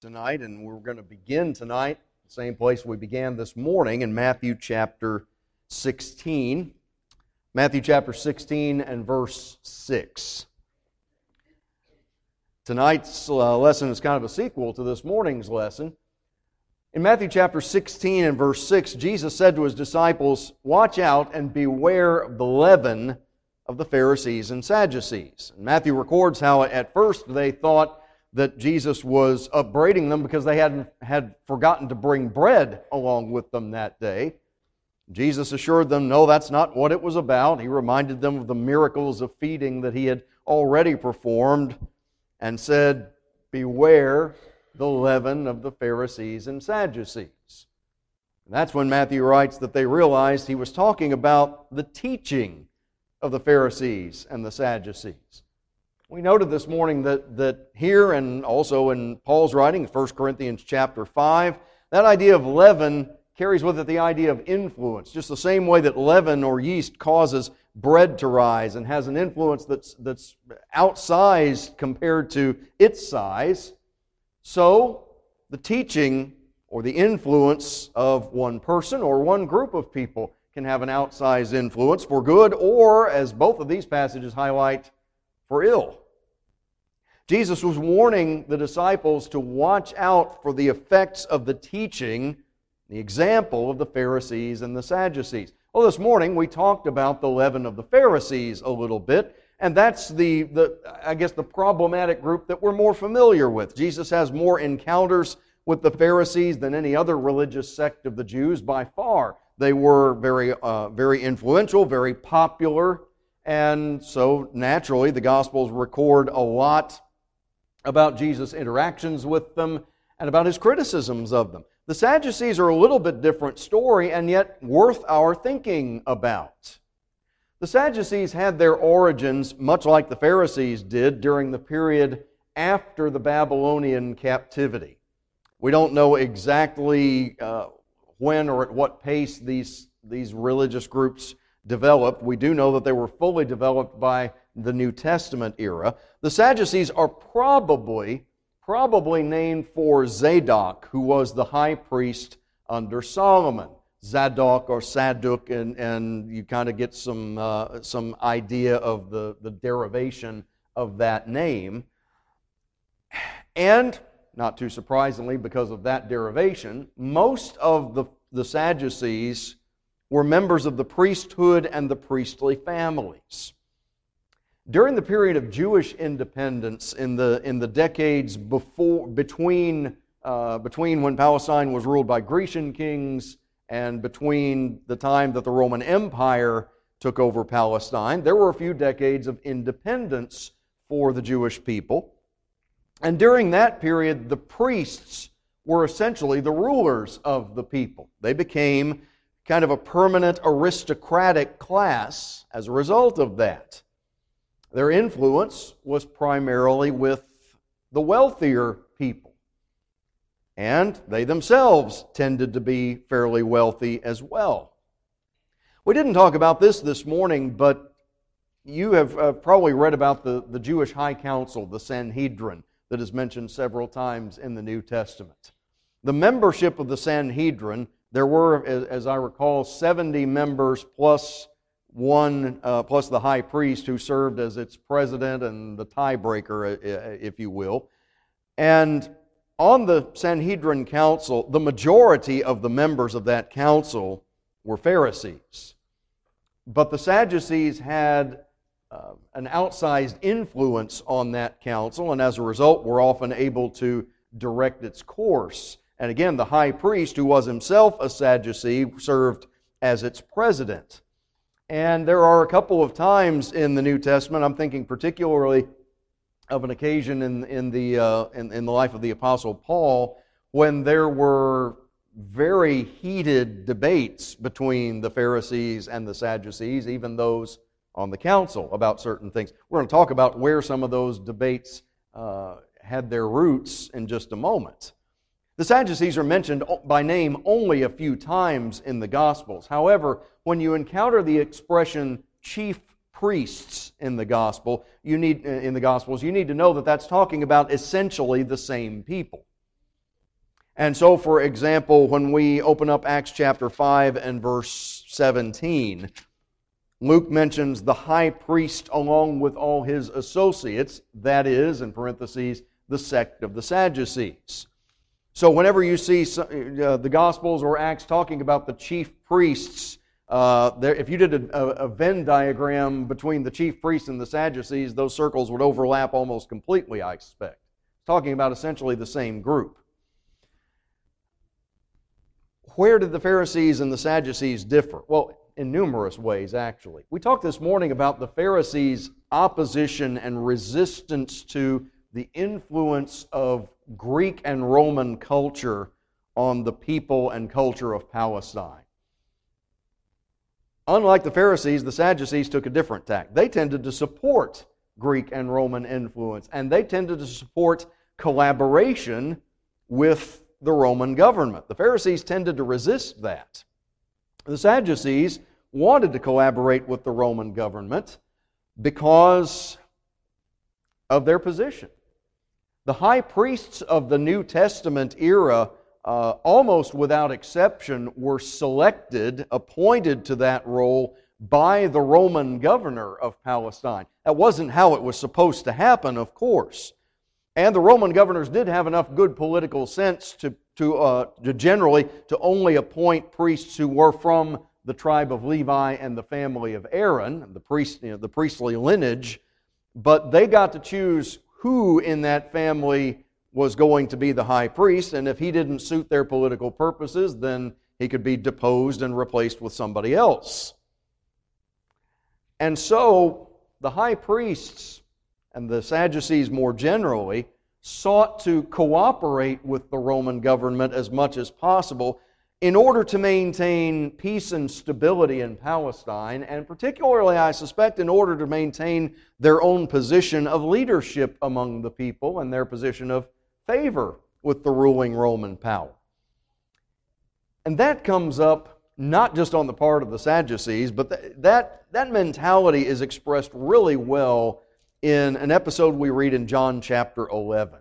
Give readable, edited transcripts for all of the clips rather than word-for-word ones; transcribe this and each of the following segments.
Tonight, and we're going to begin tonight the same place we began this morning in Matthew chapter 16. Matthew chapter 16 and verse 6. Tonight's lesson is kind of a sequel to this morning's lesson. In Matthew chapter 16 and verse 6, Jesus said to His disciples, "Watch out and beware of the leaven of the Pharisees and Sadducees." And Matthew records how at first they thought that Jesus was upbraiding them because they had forgotten to bring bread along with them that day. Jesus assured them, no, that's not what it was about. He reminded them of the miracles of feeding that He had already performed and said, beware the leaven of the Pharisees and Sadducees. And that's when Matthew writes that they realized He was talking about the teaching of the Pharisees and the Sadducees. We noted this morning that here and also in Paul's writing, 1 Corinthians chapter 5, that idea of leaven carries with it the idea of influence. Just the same way that leaven or yeast causes bread to rise and has an influence that's outsized compared to its size, so the teaching or the influence of one person or one group of people can have an outsized influence for good or, as both of these passages highlight, for ill. Jesus was warning the disciples to watch out for the effects of the teaching, the example of the Pharisees and the Sadducees. Well, this morning we talked about the leaven of the Pharisees a little bit, and that's the problematic group that we're more familiar with. Jesus has more encounters with the Pharisees than any other religious sect of the Jews by far. They were very influential, very popular. And so, naturally, the Gospels record a lot about Jesus' interactions with them and about His criticisms of them. The Sadducees are a little bit different story, and yet worth our thinking about. The Sadducees had their origins, much like the Pharisees did, during the period after the Babylonian captivity. We don't know exactly when or at what pace these religious groups developed. We do know that they were fully developed by the New Testament era. The Sadducees are probably named for Zadok, who was the high priest under Solomon. Zadok or Saduk, and you kind of get some idea of the derivation of that name. And, not too surprisingly, because of that derivation, most of the Sadducees were members of the priesthood and the priestly families. During the period of Jewish independence in the decades between when Palestine was ruled by Grecian kings and between the time that the Roman Empire took over Palestine, there were a few decades of independence for the Jewish people. And during that period, the priests were essentially the rulers of the people. They became kind of a permanent aristocratic class as a result of that. Their influence was primarily with the wealthier people. And they themselves tended to be fairly wealthy as well. We didn't talk about this morning, but you have probably read about the Jewish High Council, the Sanhedrin, that is mentioned several times in the New Testament. The membership of the Sanhedrin, there were, as I recall, 70 members plus the high priest who served as its president and the tiebreaker, if you will. And on the Sanhedrin council, the majority of the members of that council were Pharisees. But the Sadducees had an outsized influence on that council, and as a result were often able to direct its course. And again, the high priest, who was himself a Sadducee, served as its president. And there are a couple of times in the New Testament, I'm thinking particularly of an occasion in the life of the Apostle Paul, when there were very heated debates between the Pharisees and the Sadducees, even those on the council, about certain things. We're going to talk about where some of those debates had their roots in just a moment. The Sadducees are mentioned by name only a few times in the Gospels. However, when you encounter the expression chief priests in the Gospels, you need to know that that's talking about essentially the same people. And so, for example, when we open up Acts chapter 5 and verse 17, Luke mentions the high priest along with all his associates, that is, in parentheses, the sect of the Sadducees. So whenever you see the Gospels or Acts talking about the chief priests, if you did a Venn diagram between the chief priests and the Sadducees, those circles would overlap almost completely, I expect. Talking about essentially the same group. Where did the Pharisees and the Sadducees differ? Well, in numerous ways, actually. We talked this morning about the Pharisees' opposition and resistance to the influence of Greek and Roman culture on the people and culture of Palestine. Unlike the Pharisees, the Sadducees took a different tack. They tended to support Greek and Roman influence, and they tended to support collaboration with the Roman government. The Pharisees tended to resist that. The Sadducees wanted to collaborate with the Roman government because of their position. The high priests of the New Testament era, almost without exception, were selected, appointed to that role by the Roman governor of Palestine. That wasn't how it was supposed to happen, of course. And the Roman governors did have enough good political sense to generally to only appoint priests who were from the tribe of Levi and the family of Aaron, the priestly lineage. But they got to choose who in that family was going to be the high priest, and if he didn't suit their political purposes, then he could be deposed and replaced with somebody else. And so the high priests and the Sadducees more generally sought to cooperate with the Roman government as much as possible in order to maintain peace and stability in Palestine, and particularly, I suspect, in order to maintain their own position of leadership among the people and their position of favor with the ruling Roman power. And that comes up not just on the part of the Sadducees, but that mentality is expressed really well in an episode we read in John chapter 11.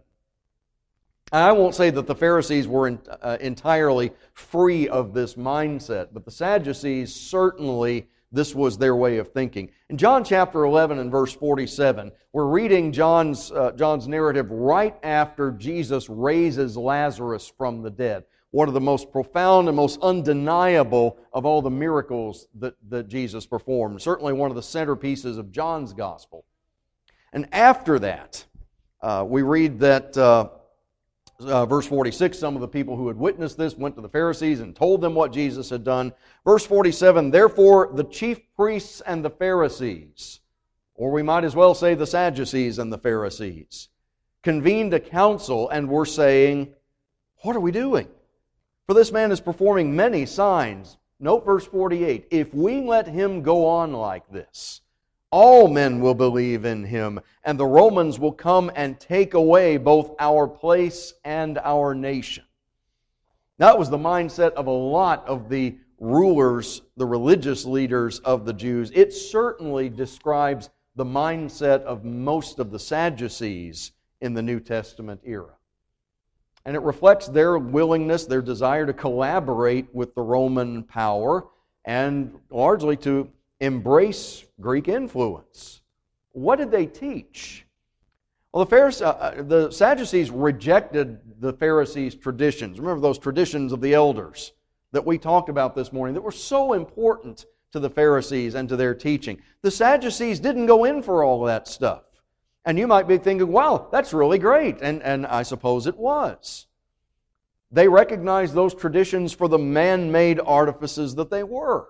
I won't say that the Pharisees were entirely free of this mindset, but the Sadducees, certainly, this was their way of thinking. In John chapter 11 and verse 47, we're reading John's narrative right after Jesus raises Lazarus from the dead. One of the most profound and most undeniable of all the miracles that Jesus performed. Certainly one of the centerpieces of John's gospel. And after that, we read that verse 46, some of the people who had witnessed this went to the Pharisees and told them what Jesus had done. Verse 47, therefore the chief priests and the Pharisees, or we might as well say the Sadducees and the Pharisees, convened a council and were saying, what are we doing? For this man is performing many signs. Note verse 48, if we let him go on like this, all men will believe in him, and the Romans will come and take away both our place and our nation. That was the mindset of a lot of the rulers, the religious leaders of the Jews. It certainly describes the mindset of most of the Sadducees in the New Testament era. And it reflects their willingness, their desire to collaborate with the Roman power and largely to embrace Greek influence. What did they teach? Well, the Sadducees rejected the Pharisees' traditions. Remember those traditions of the elders that we talked about this morning that were so important to the Pharisees and to their teaching. The Sadducees didn't go in for all that stuff. And you might be thinking, wow, that's really great. And I suppose it was. They recognized those traditions for the man-made artifices that they were.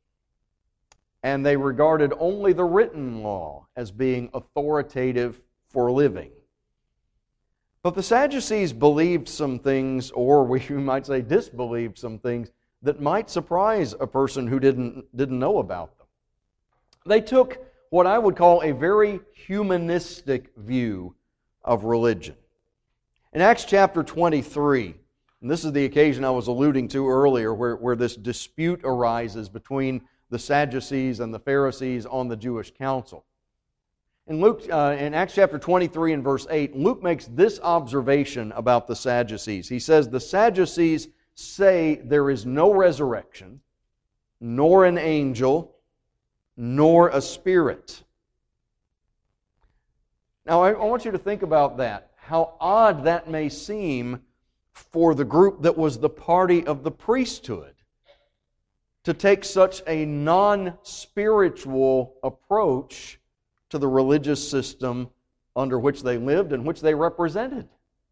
And they regarded only the written law as being authoritative for living. But the Sadducees believed some things, or we might say disbelieved some things, that might surprise a person who didn't know about them. They took what I would call a very humanistic view of religion. In Acts chapter 23, and this is the occasion I was alluding to earlier, where this dispute arises between the Sadducees and the Pharisees on the Jewish council. In Acts chapter 23 and verse 8, Luke makes this observation about the Sadducees. He says, the Sadducees say there is no resurrection, nor an angel, nor a spirit. Now, I want you to think about that. How odd that may seem for the group that was the party of the priesthood to take such a non-spiritual approach to the religious system under which they lived and which they represented.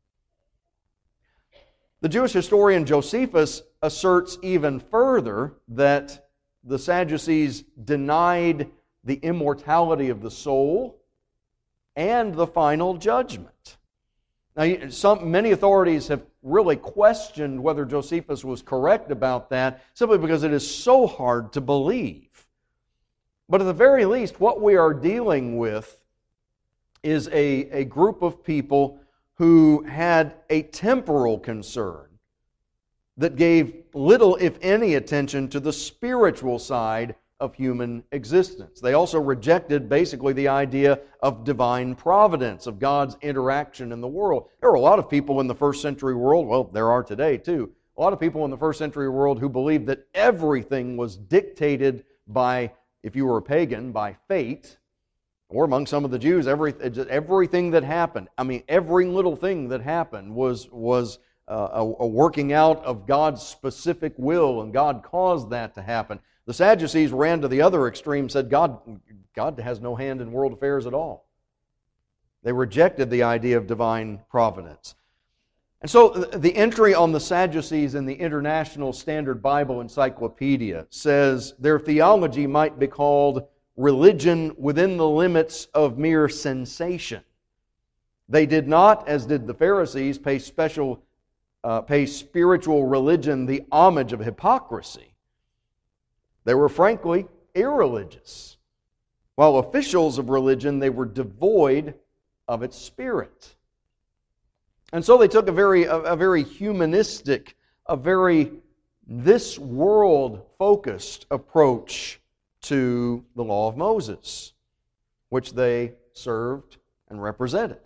The Jewish historian Josephus asserts even further that the Sadducees denied the immortality of the soul and the final judgment. Now, many authorities have really questioned whether Josephus was correct about that, simply because it is so hard to believe. But at the very least, what we are dealing with is a group of people who had a temporal concern that gave little, if any, attention to the spiritual side of human existence. They also rejected basically the idea of divine providence, of God's interaction in the world. There were a lot of people in the first century world, well, there are today too, a lot of people in the first century world who believed that everything was dictated by, if you were a pagan, by fate, or among some of the Jews, everything that happened, every little thing that happened was a working out of God's specific will, and God caused that to happen. The Sadducees ran to the other extreme, said God has no hand in world affairs at all. They rejected the idea of divine providence. And so the entry on the Sadducees in the International Standard Bible Encyclopedia says their theology might be called religion within the limits of mere sensation. They did not, as did the Pharisees, pay spiritual religion the homage of hypocrisy. They were frankly irreligious. While officials of religion, they were devoid of its spirit. And so they took a very humanistic, a very this world focused approach to the law of Moses, which they served and represented.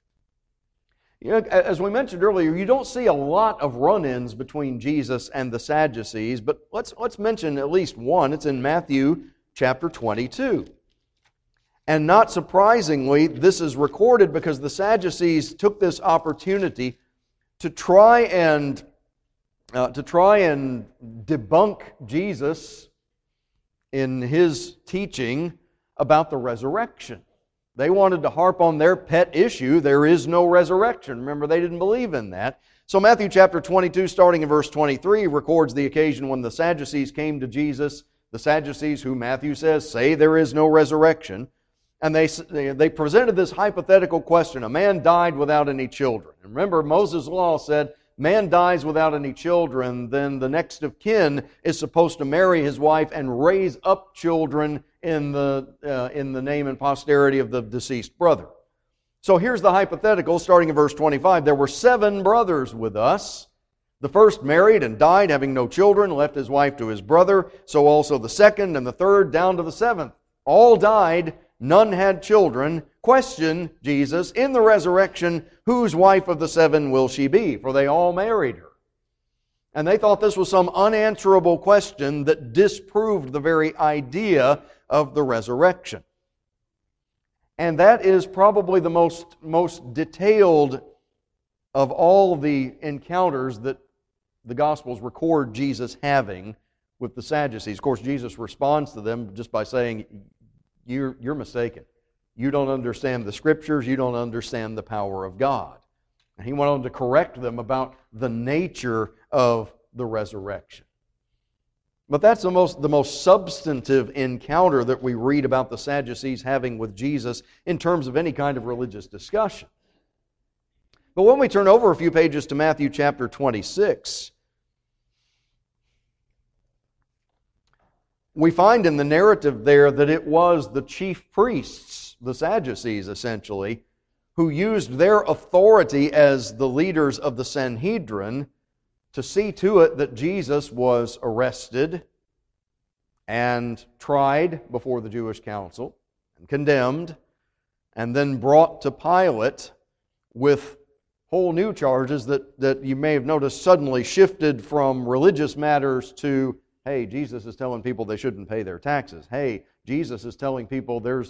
As we mentioned earlier, you don't see a lot of run-ins between Jesus and the Sadducees, but let's mention at least one. It's in Matthew chapter 22. And not surprisingly, this is recorded because the Sadducees took this opportunity to try and debunk Jesus in his teaching about the resurrection. They wanted to harp on their pet issue, there is no resurrection. Remember, they didn't believe in that. So Matthew chapter 22, starting in verse 23, records the occasion when the Sadducees came to Jesus. The Sadducees, who Matthew says, say there is no resurrection. And they presented this hypothetical question. A man died without any children. And remember, Moses' law said, man dies without any children, then the next of kin is supposed to marry his wife and raise up children in the name and posterity of the deceased brother. So here's the hypothetical, starting in verse 25. There were 7 brothers with us. The first married and died, having no children, left his wife to his brother. So also the second and the third, down to the 7th. All died, none had children. Question, Jesus, in the resurrection, whose wife of the 7 will she be? For they all married her. And they thought this was some unanswerable question that disproved the very idea of the resurrection. And that is probably the most detailed of all the encounters that the Gospels record Jesus having with the Sadducees. Of course, Jesus responds to them just by saying, you're mistaken. You don't understand the Scriptures. You don't understand the power of God. And he went on to correct them about the nature of the resurrection. But that's the most substantive encounter that we read about the Sadducees having with Jesus in terms of any kind of religious discussion. But when we turn over a few pages to Matthew chapter 26, we find in the narrative there that it was the chief priests, the Sadducees essentially, who used their authority as the leaders of the Sanhedrin to see to it that Jesus was arrested and tried before the Jewish council and condemned and then brought to Pilate with whole new charges that you may have noticed suddenly shifted from religious matters to, hey, Jesus is telling people they shouldn't pay their taxes. Hey, Jesus is telling people they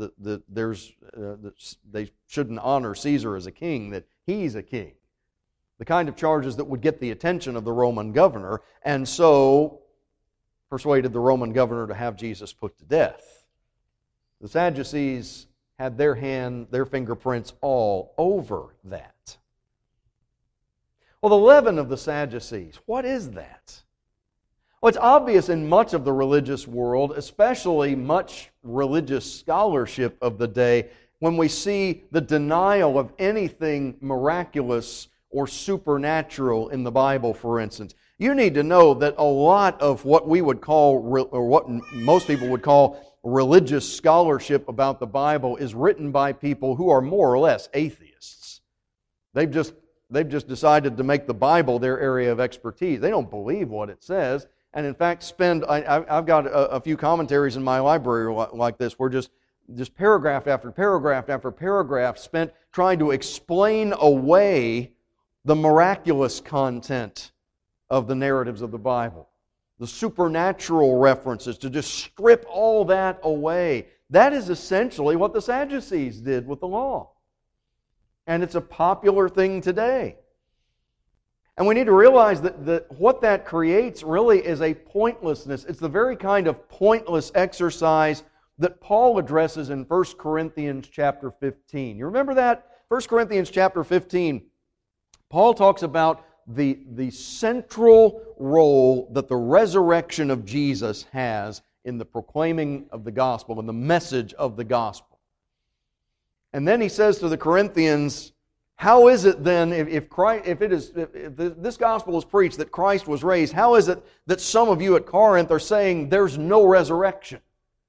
shouldn't honor Caesar as a king, that he's a king. The kind of charges that would get the attention of the Roman governor, and so persuaded the Roman governor to have Jesus put to death. The Sadducees had their fingerprints all over that. Well, the leaven of the Sadducees, what is that? Well, it's obvious in much of the religious world, especially much religious scholarship of the day, when we see the denial of anything miraculous or supernatural in the Bible, for instance. You need to know that a lot of what we would call, or what most people would call, religious scholarship about the Bible is written by people who are more or less atheists. They've just decided to make the Bible their area of expertise. They don't believe what it says, and in fact I've got a few commentaries in my library like this, where just paragraph after paragraph after paragraph spent trying to explain away the miraculous content of the narratives of the Bible. The supernatural references, to just strip all that away. That is essentially what the Sadducees did with the law. And it's a popular thing today. And we need to realize that what that creates really is a pointlessness. It's the very kind of pointless exercise that Paul addresses in 1 Corinthians chapter 15. You remember that? 1 Corinthians chapter 15, Paul talks about the central role that the resurrection of Jesus has in the proclaiming of the gospel and the message of the gospel. And then he says to the Corinthians, how is it then, if this gospel is preached that Christ was raised, how is it that some of you at Corinth are saying there's no resurrection?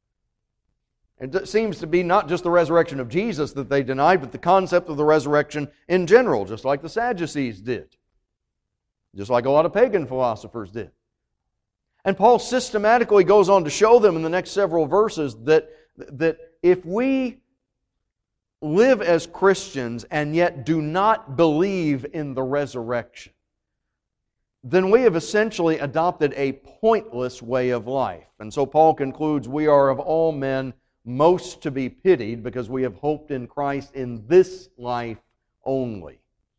It seems to be not just the resurrection of Jesus that they denied, but the concept of the resurrection in general, just like the Sadducees did. Just like a lot of pagan philosophers did. And Paul systematically goes on to show them in the next several verses that if we live as Christians and yet do not believe in the resurrection, then we have essentially adopted a pointless way of life. And so Paul concludes, we are of all men most to be pitied because we have hoped in Christ in this life only.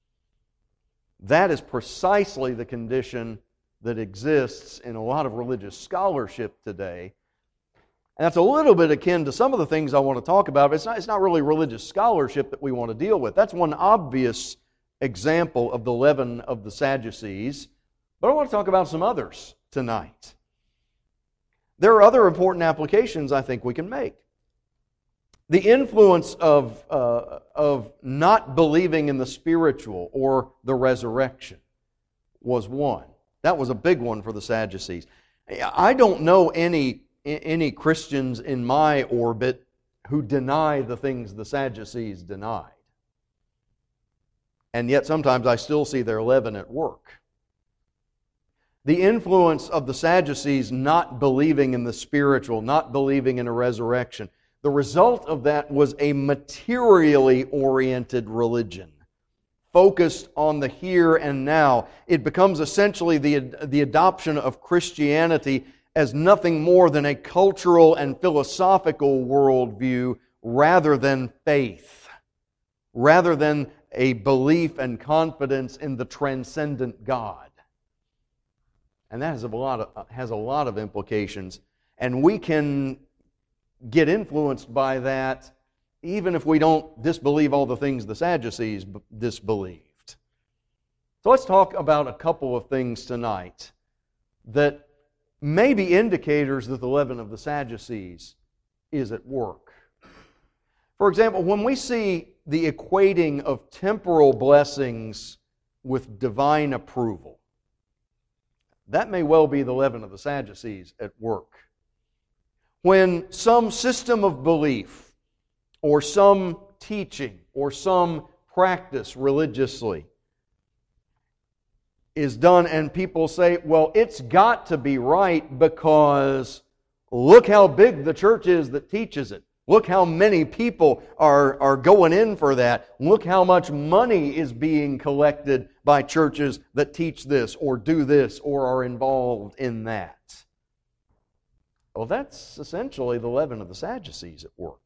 That is precisely the condition that exists in a lot of religious scholarship today. And that's a little bit akin to some of the things I want to talk about, but it's not really religious scholarship that we want to deal with. That's one obvious example of the leaven of the Sadducees. But I want to talk about some others tonight. There are other important applications I think we can make. The influence of not believing in the spiritual or the resurrection was one. That was a big one for the Sadducees. I don't know any Christians in my orbit who deny the things the Sadducees denied. And yet sometimes I still see their leaven at work. The influence of the Sadducees not believing in the spiritual, not believing in a resurrection, the result of that was a materially oriented religion, focused on the here and now. It becomes essentially the adoption of Christianity as nothing more than a cultural and philosophical worldview rather than faith, rather than a belief and confidence in the transcendent God. And that has a lot of implications, and we can get influenced by that even if we don't disbelieve all the things the Sadducees disbelieved. So let's talk about a couple of things tonight that may be indicators that the leaven of the Sadducees is at work. For example, when we see the equating of temporal blessings with divine approval, that may well be the leaven of the Sadducees at work. When some system of belief or some teaching or some practice religiously is done and people say, well, it's got to be right because look how big the church is that teaches it. Look how many people are going in for that. Look how much money is being collected by churches that teach this or do this or are involved in that. Well, that's essentially the leaven of the Sadducees at work.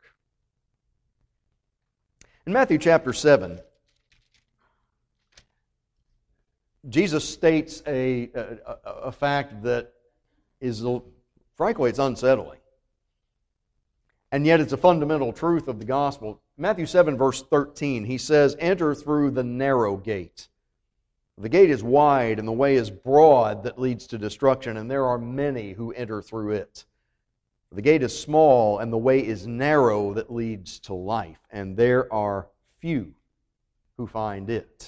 In Matthew chapter 7, Jesus states a fact that is, frankly, it's unsettling. And yet it's a fundamental truth of the gospel. Matthew 7, verse 13, he says, "Enter through the narrow gate. The gate is wide and the way is broad that leads to destruction, and there are many who enter through it. The gate is small and the way is narrow that leads to life, and there are few who find it."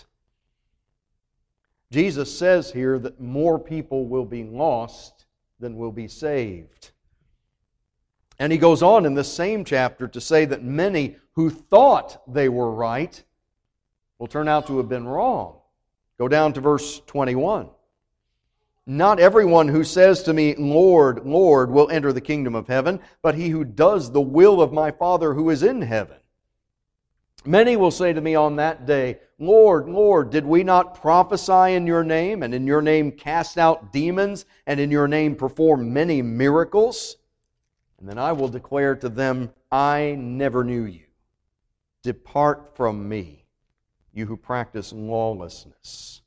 Jesus says here that more people will be lost than will be saved. And he goes on in this same chapter to say that many who thought they were right will turn out to have been wrong. Go down to verse 21. "Not everyone who says to me, 'Lord, Lord,' will enter the kingdom of heaven, but he who does the will of my Father who is in heaven. Many will say to me on that day, 'Lord, Lord, did we not prophesy in your name, and in your name cast out demons, and in your name perform many miracles?' And then I will declare to them, 'I never knew you. Depart from me, you who practice lawlessness.'"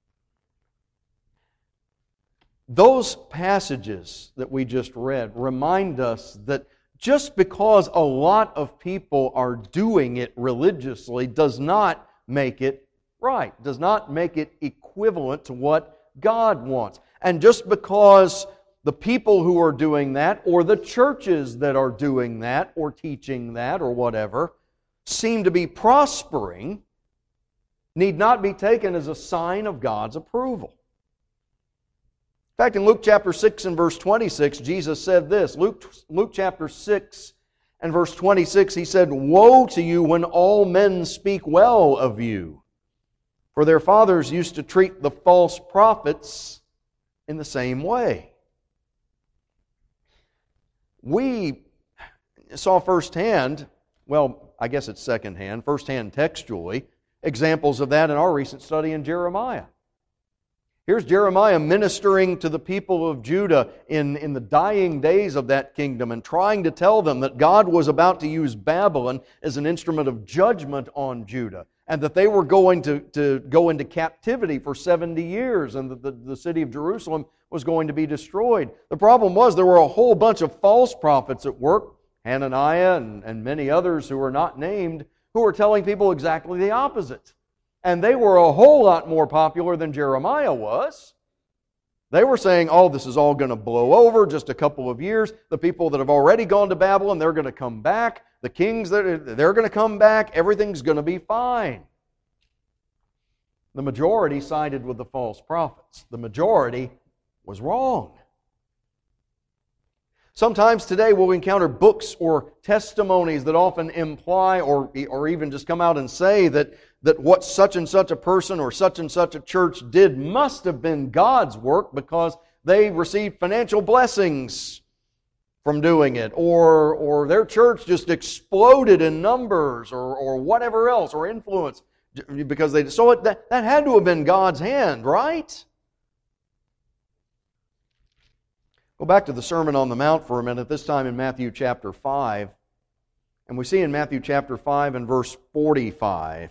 Those passages that we just read remind us that just because a lot of people are doing it religiously does not make it right, does not make it equivalent to what God wants. And just because the people who are doing that, or the churches that are doing that, or teaching that, or whatever, seem to be prospering, need not be taken as a sign of God's approval. In fact, in Luke chapter 6 and verse 26, Jesus said this. Luke chapter 6 and verse 26, He said, "Woe to you when all men speak well of you, for their fathers used to treat the false prophets in the same way." We saw firsthand, well, I guess it's secondhand, firsthand textually, examples of that in our recent study in Jeremiah. Here's Jeremiah ministering to the people of Judah in the dying days of that kingdom and trying to tell them that God was about to use Babylon as an instrument of judgment on Judah, and that they were going to go into captivity for 70 years, and that the city of Jerusalem was going to be destroyed. The problem was there were a whole bunch of false prophets at work, Hananiah and many others who were not named, who were telling people exactly the opposite. And they were a whole lot more popular than Jeremiah was. They were saying, "Oh, this is all going to blow over, just a couple of years. The people that have already gone to Babylon, they're going to come back. The kings, they're going to come back. Everything's going to be fine." The majority sided with the false prophets. The majority was wrong. Sometimes today we'll encounter books or testimonies that often imply or even just come out and say that what such and such a person or such and such a church did must have been God's work because they received financial blessings from doing it, or their church just exploded in numbers or whatever else, or influence, because that had to have been God's hand, right? Go back to the Sermon on the Mount for a minute, this time in Matthew chapter 5. And we see in Matthew chapter 5 and verse 45,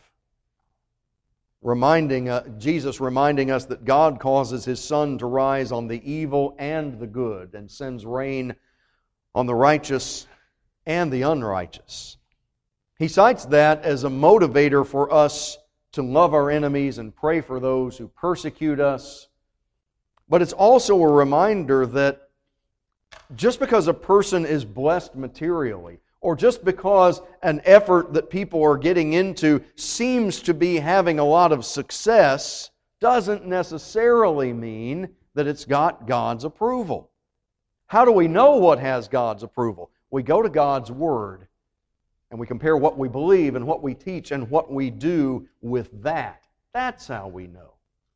Jesus reminding us that God causes His sun to rise on the evil and the good, and sends rain on the righteous and the unrighteous. He cites that as a motivator for us to love our enemies and pray for those who persecute us. But it's also a reminder that just because a person is blessed materially, or just because an effort that people are getting into seems to be having a lot of success, doesn't necessarily mean that it's got God's approval. How do we know what has God's approval? We go to God's Word, and we compare what we believe and what we teach and what we do with that. That's how we know.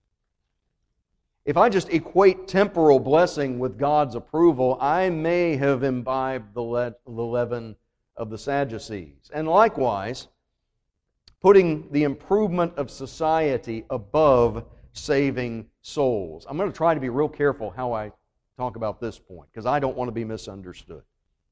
If I just equate temporal blessing with God's approval, I may have imbibed the leaven of the Sadducees. And likewise, putting the improvement of society above saving souls. I'm going to try to be real careful how I talk about this point, because I don't want to be misunderstood.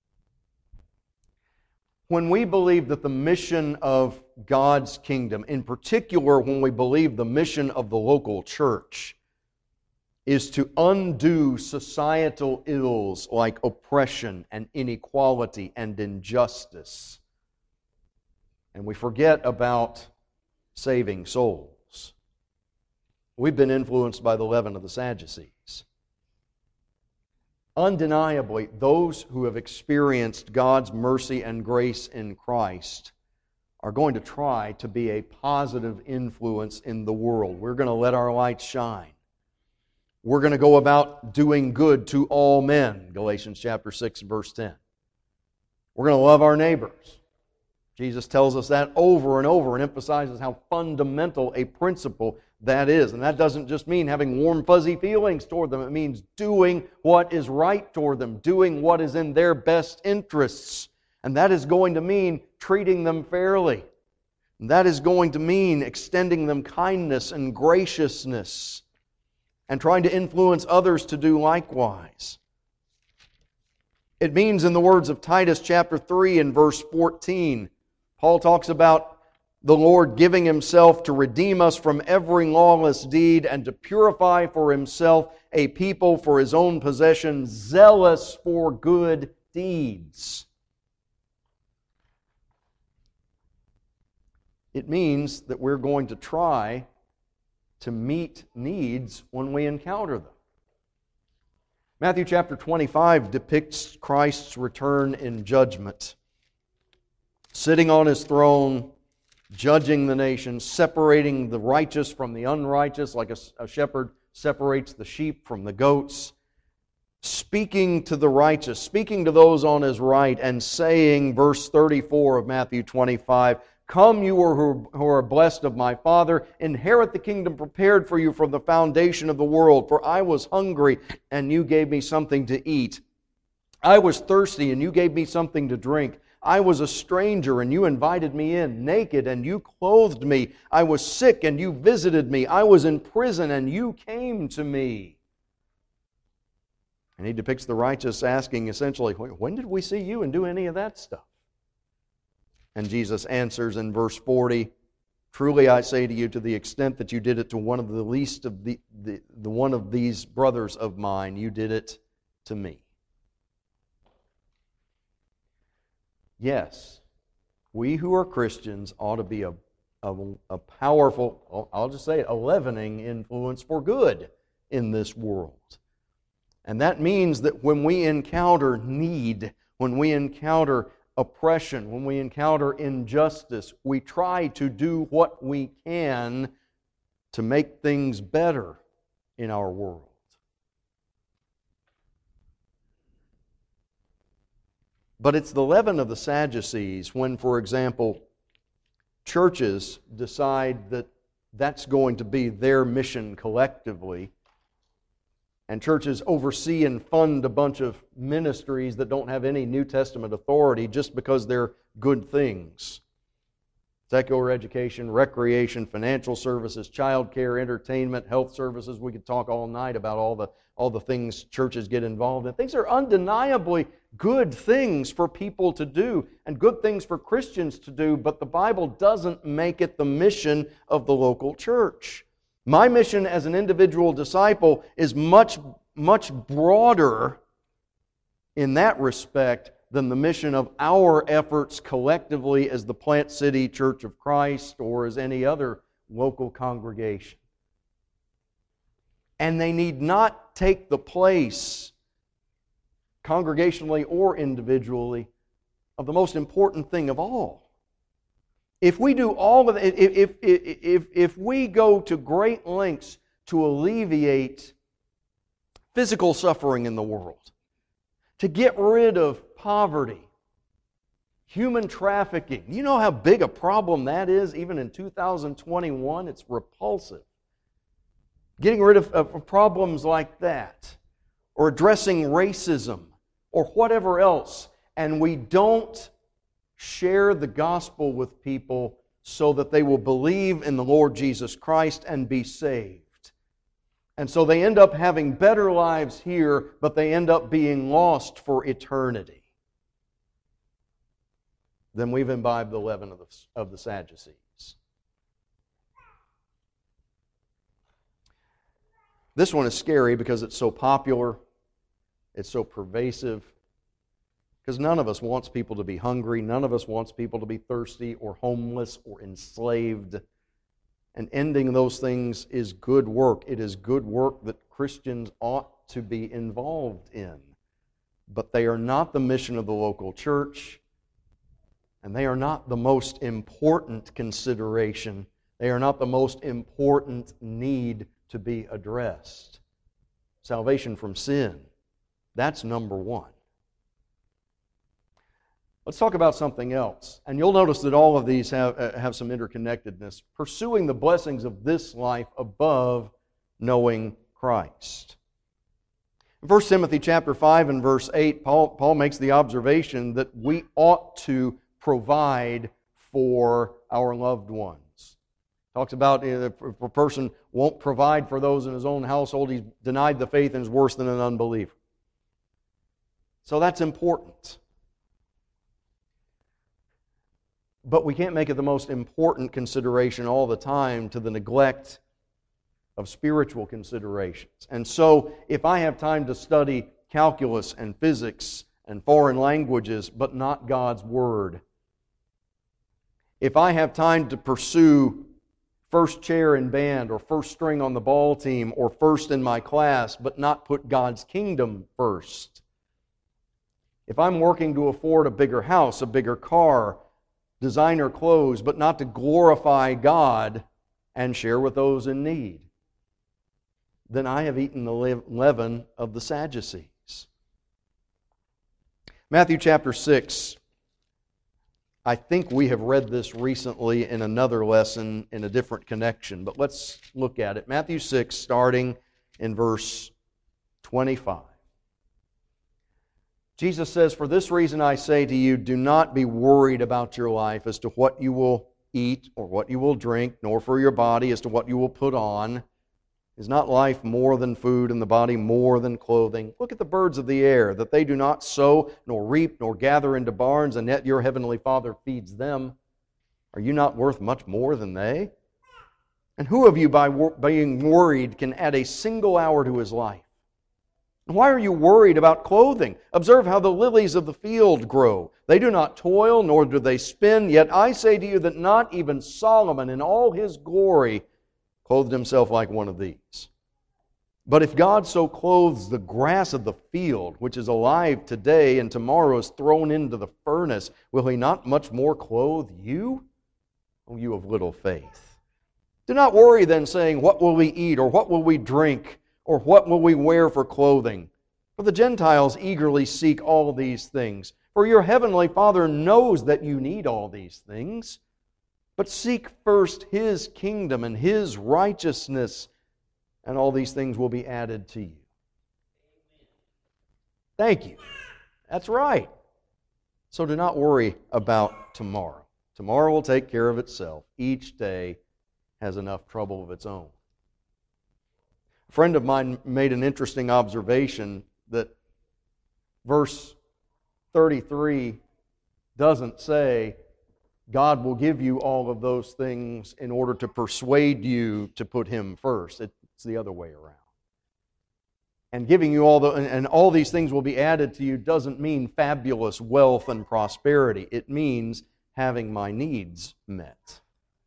When we believe that the mission of God's kingdom, in particular when we believe the mission of the local church, is to undo societal ills like oppression and inequality and injustice, and we forget about saving souls, we've been influenced by the leaven of the Sadducees. Undeniably, those who have experienced God's mercy and grace in Christ are going to try to be a positive influence in the world. We're going to let our light shine. We're going to go about doing good to all men, Galatians chapter 6, verse 10. We're going to love our neighbors. Jesus tells us that over and over and emphasizes how fundamental a principle that is. And that doesn't just mean having warm, fuzzy feelings toward them. It means doing what is right toward them, doing what is in their best interests. And that is going to mean treating them fairly. And that is going to mean extending them kindness and graciousness and trying to influence others to do likewise. It means, in the words of Titus chapter 3 and verse 14, Paul talks about the Lord giving Himself to redeem us from every lawless deed and to purify for Himself a people for His own possession, zealous for good deeds. It means that we're going to try to meet needs when we encounter them. Matthew chapter 25 depicts Christ's return in judgment, sitting on His throne, judging the nations, separating the righteous from the unrighteous, like a shepherd separates the sheep from the goats, speaking to the righteous, speaking to those on His right, and saying, verse 34 of Matthew 25, "Come, you who are blessed of my Father, inherit the kingdom prepared for you from the foundation of the world. For I was hungry, and you gave me something to eat. I was thirsty, and you gave me something to drink. I was a stranger, and you invited me in. Naked, and you clothed me. I was sick, and you visited me. I was in prison, and you came to me." And he depicts the righteous asking essentially, when did we see you and do any of that stuff? And Jesus answers in verse 40, "Truly I say to you, to the extent that you did it to one of the least of the one of these brothers of mine, you did it to me." Yes, we who are Christians ought to be a powerful, I'll just say it, a leavening influence for good in this world. And that means that when we encounter need, when we encounter oppression, when we encounter injustice, we try to do what we can to make things better in our world. But it's the leaven of the Sadducees when, for example, churches decide that that's going to be their mission collectively, and churches oversee and fund a bunch of ministries that don't have any New Testament authority just because they're good things. Secular education, recreation, financial services, child care, entertainment, health services. We could talk all night about all the things churches get involved in. Things are undeniably good things for people to do and good things for Christians to do, but the Bible doesn't make it the mission of the local church. My mission as an individual disciple is much, much broader in that respect than the mission of our efforts collectively as the Plant City Church of Christ or as any other local congregation. And they need not take the place, congregationally or individually, of the most important thing of all. If we do all of it, if we go to great lengths to alleviate physical suffering in the world, to get rid of poverty, human trafficking, you know how big a problem that is even in 2021? It's repulsive. Getting rid of problems like that, or addressing racism, or whatever else, and we don't share the gospel with people so that they will believe in the Lord Jesus Christ and be saved. And so they end up having better lives here, but they end up being lost for eternity. Then we've imbibed the leaven of the Sadducees. This one is scary because it's so popular, it's so pervasive, because none of us wants people to be hungry, none of us wants people to be thirsty or homeless or enslaved. And ending those things is good work. It is good work that Christians ought to be involved in. But they are not the mission of the local church, and they are not the most important consideration. They are not the most important need to be addressed. Salvation from sin, that's number one. Let's talk about something else. And you'll notice that all of these have some interconnectedness. Pursuing the blessings of this life above knowing Christ. In 1 Timothy chapter 5 and verse 8, Paul makes the observation that we ought to provide for our loved ones. Talks about if a person won't provide for those in his own household, he's denied the faith and is worse than an unbeliever. So that's important. But we can't make it the most important consideration all the time to the neglect of spiritual considerations. And so, if I have time to study calculus and physics and foreign languages, but not God's Word, if I have time to pursue first chair in band or first string on the ball team or first in my class, but not put God's kingdom first, if I'm working to afford a bigger house, a bigger car, designer clothes, but not to glorify God and share with those in need, then I have eaten the leaven of the Sadducees. Matthew chapter 6. I think we have read this recently in another lesson in a different connection, but let's look at it. Matthew 6, starting in verse 25. Jesus says, "For this reason I say to you, do not be worried about your life as to what you will eat or what you will drink, nor for your body as to what you will put on. Is not life more than food, and the body more than clothing? Look at the birds of the air, that they do not sow, nor reap, nor gather into barns, and yet your heavenly Father feeds them. Are you not worth much more than they? And who of you, by being worried, can add a single hour to his life? And why are you worried about clothing? Observe how the lilies of the field grow. They do not toil, nor do they spin. Yet I say to you that not even Solomon in all his glory clothed himself like one of these. But if God so clothes the grass of the field, which is alive today and tomorrow is thrown into the furnace, will He not much more clothe you? O you of little faith. Do not worry then, saying, what will we eat, or what will we drink, or what will we wear for clothing? For the Gentiles eagerly seek all these things. For your heavenly Father knows that you need all these things. But seek first His kingdom and His righteousness, and all these things will be added to you." Thank you. That's right. So do not worry about tomorrow. Tomorrow will take care of itself. Each day has enough trouble of its own. A friend of mine made an interesting observation that verse 33 doesn't say, God will give you all of those things in order to persuade you to put Him first. It's the other way around. And giving you all these things will be added to you doesn't mean fabulous wealth and prosperity. It means having my needs met.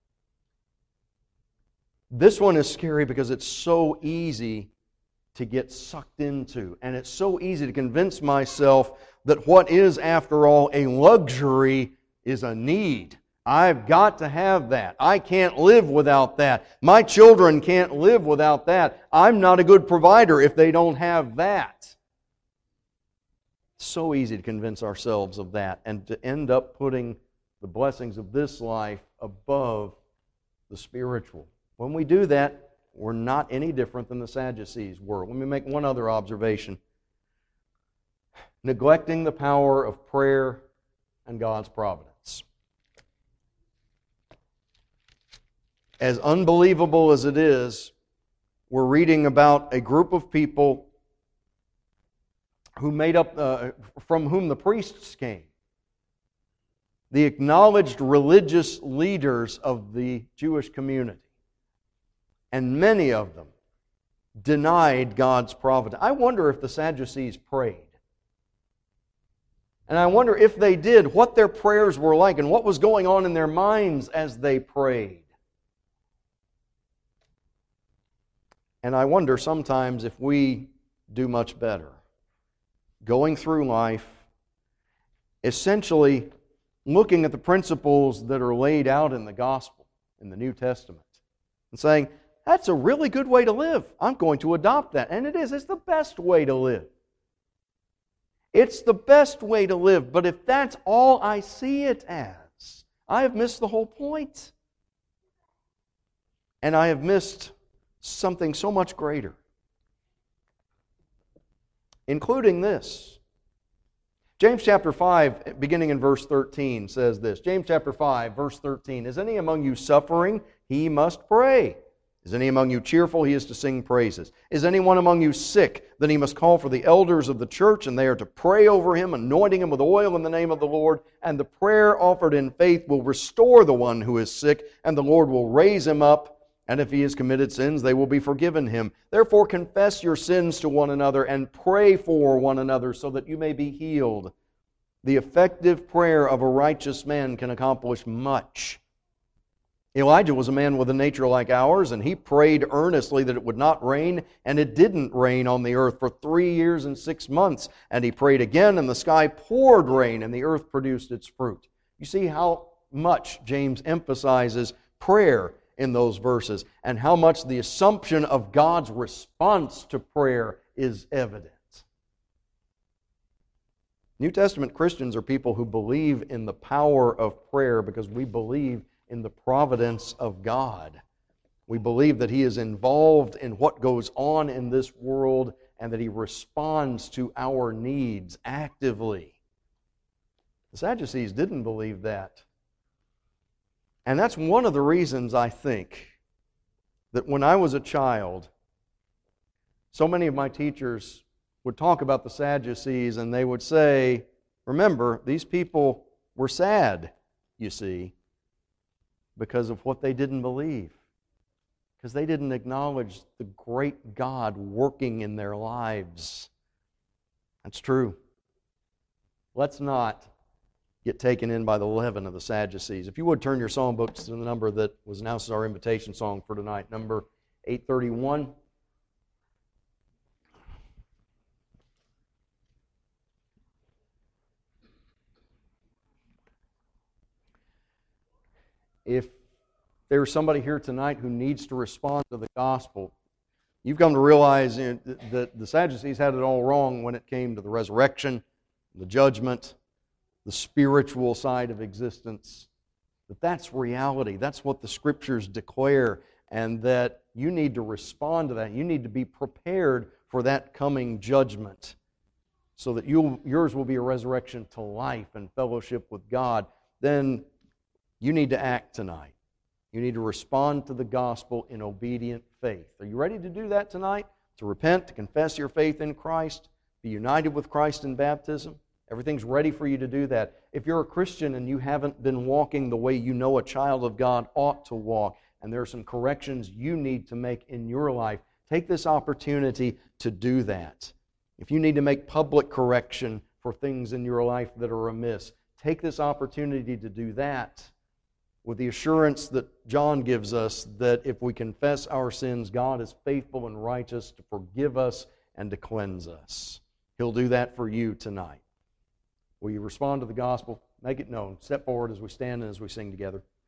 This one is scary because it's so easy to get sucked into, and it's so easy to convince myself that what is, after all, a luxury is a need. I've got to have that. I can't live without that. My children can't live without that. I'm not a good provider if they don't have that. It's so easy to convince ourselves of that and to end up putting the blessings of this life above the spiritual. When we do that, we're not any different than the Sadducees were. Let me make one other observation. Neglecting the power of prayer and God's providence. as unbelievable as it is, we're reading about a group of people who made up, from whom the priests came, the acknowledged religious leaders of the Jewish community. And many of them denied God's providence. I wonder if the Sadducees prayed. And I wonder if they did, what their prayers were like and what was going on in their minds as they prayed. And I wonder sometimes if we do much better. Going through life, essentially looking at the principles that are laid out in the gospel, in the New Testament, and saying, that's a really good way to live. I'm going to adopt that. And it is. It's the best way to live. It's the best way to live. But if that's all I see it as, I have missed the whole point. And I have missed something so much greater, including this. James chapter 5, beginning in verse 13, says this. James chapter 5, verse 13. Is any among you suffering? He must pray. Is any among you cheerful? He is to sing praises. Is anyone among you sick? Then he must call for the elders of the church, and they are to pray over him, anointing him with oil in the name of the Lord. And the prayer offered in faith will restore the one who is sick, and the Lord will raise him up. And if he has committed sins, they will be forgiven him. Therefore confess your sins to one another and pray for one another so that you may be healed. The effective prayer of a righteous man can accomplish much. Elijah was a man with a nature like ours, and he prayed earnestly that it would not rain, and it didn't rain on the earth for 3 years and 6 months. And he prayed again, and the sky poured rain, and the earth produced its fruit. You see how much James emphasizes prayer in those verses, and how much the assumption of God's response to prayer is evident. New Testament Christians are people who believe in the power of prayer because we believe in the providence of God. We believe that He is involved in what goes on in this world and that He responds to our needs actively. The Sadducees didn't believe that. And that's one of the reasons I think that when I was a child, so many of my teachers would talk about the Sadducees and they would say, remember, these people were sad, you see, because of what they didn't believe. Because they didn't acknowledge the great God working in their lives. That's true. Let's not get taken in by the leaven of the Sadducees. If you would turn your psalm books to the number that was announced as our invitation song for tonight, number 831. If there's somebody here tonight who needs to respond to the gospel, you've come to realize that the Sadducees had it all wrong when it came to the resurrection, the judgment, the spiritual side of existence. But that's reality. That's what the Scriptures declare, and that you need to respond to that. You need to be prepared for that coming judgment so that yours will be a resurrection to life and fellowship with God. Then you need to act tonight. You need to respond to the gospel in obedient faith. Are you ready to do that tonight? To repent, to confess your faith in Christ, be united with Christ in baptism? Everything's ready for you to do that. If you're a Christian and you haven't been walking the way you know a child of God ought to walk, and there are some corrections you need to make in your life, take this opportunity to do that. If you need to make public correction for things in your life that are amiss, take this opportunity to do that with the assurance that John gives us that if we confess our sins, God is faithful and righteous to forgive us and to cleanse us. He'll do that for you tonight. Will you respond to the gospel? Make it known. Step forward as we stand and as we sing together.